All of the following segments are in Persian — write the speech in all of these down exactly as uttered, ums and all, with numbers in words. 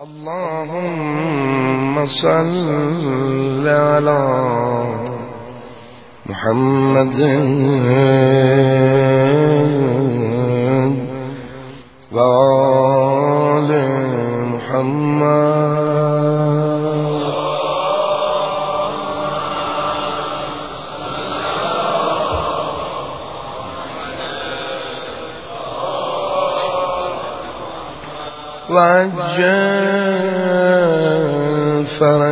اللهم صل على محمد و آل محمد. وعجل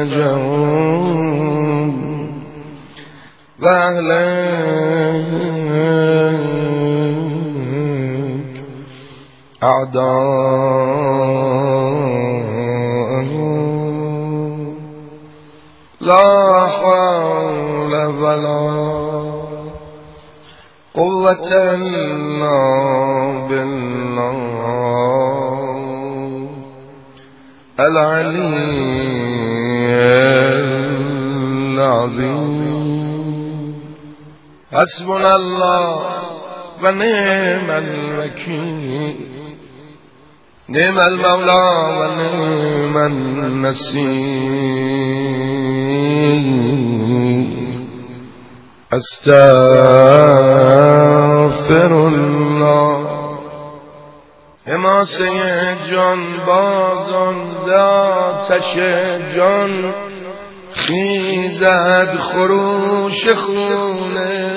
فرجهم واهلك أعداءهم. لا حول ولا قوة إلا بالله العلي العظيم. حسبنا الله و نعم الوکیل، نعم المولى و نعم النصير. استغفر الله. حماسه جان بازان آتش جان خیزد، خروش خون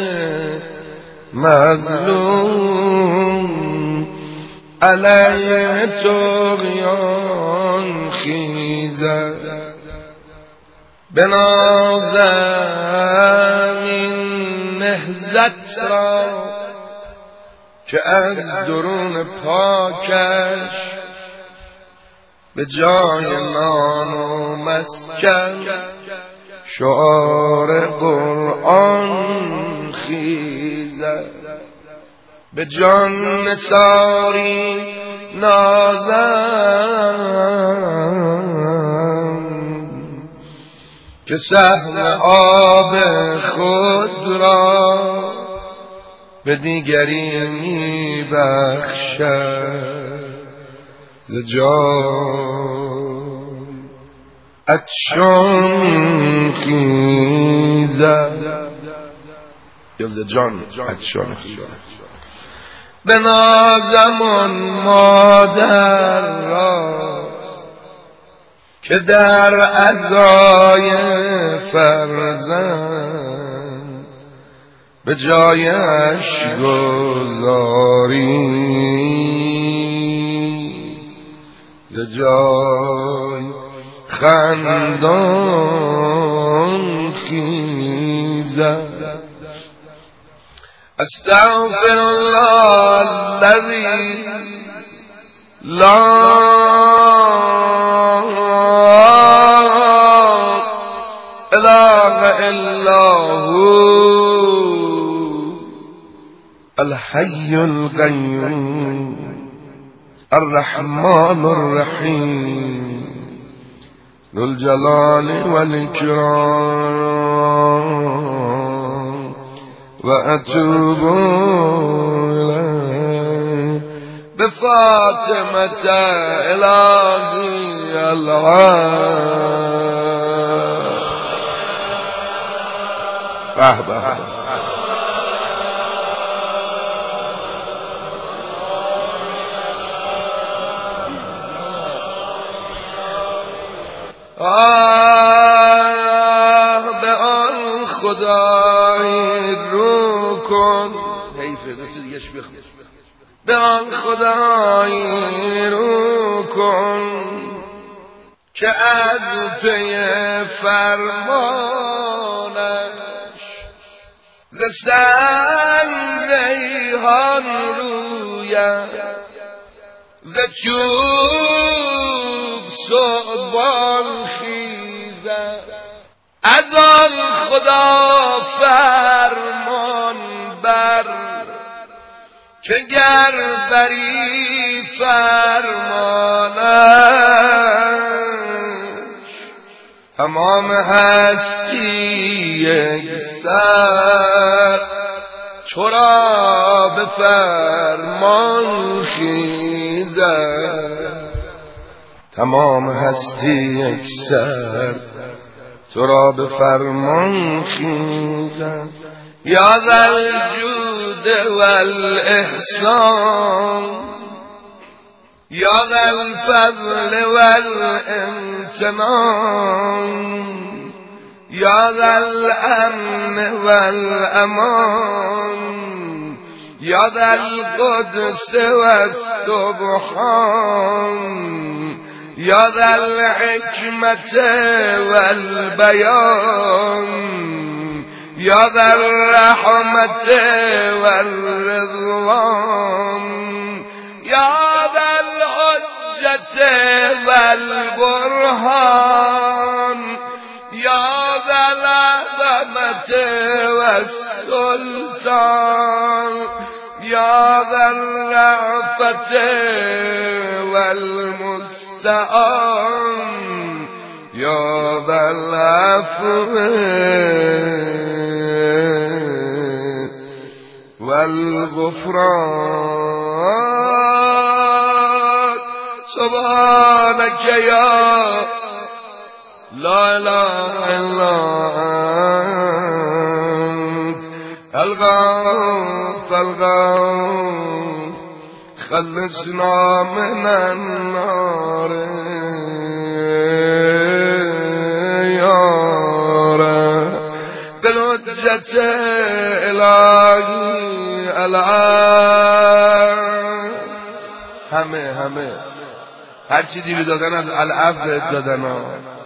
مظلوم علیه طغیان خیزد. بنازم این نهضت را که از درون پاکش به جای نان و مسکن شعار قرآن خیزد. به جان نثاری نازم که سهم آب خود را به دیگری می بخشد. ز جان عطشان خیزد یا ز جان عطشان خیزد. به نازمان مادر را که در عزای فرزند به جایش گذاری. ز جای خندان خیزد. استغفر الله الذي لا اله الا هو الحي القيوم الرحمن الرحيم ذو الجلال والإكرام وأتوب إليه بفاطمة إلهي العالم. به به آه به آن خدای رو کن. حیفه دو دیگه اش بخون. به آن خدای رو کن که از پی فرمانش ز سنگ ریحان رویم، ز چوب ثعبان خیزد. از آن خدا فرمان بر که گر بری فرمانش تمام هستی یک سر تو را به فرمان خیزد. تمام هستی اکثر تو را به فرمان خیزد. یا ذا الجود والاحسان یا ذا الفضل والامتنان یا ذا الامن والامان یا ذا القدس والسبحان یا ذا الحکمت والبیان یا ذا الرحمت والرضوان یا ذا الحجت والبرهان یا ذا العظمت والسلطان یا ذا الرأفت والمستعان یا ذا العفو والغفران. سبحانك یا لا اله الا انت الغوث الغوث خلصنا من النار یا رب بالحجة الهی الان. همه همه هر چی دیرو دادن از العفو دادن ها.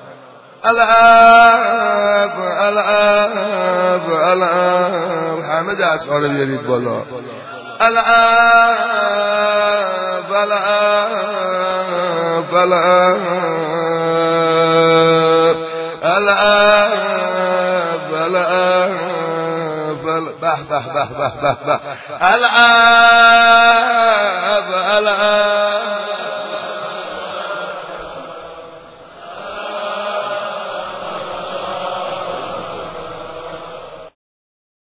العفو العفو العفو همه دست ها رو بیارید بالا. العفو العفو العفو العفو العفو به به به به به العفو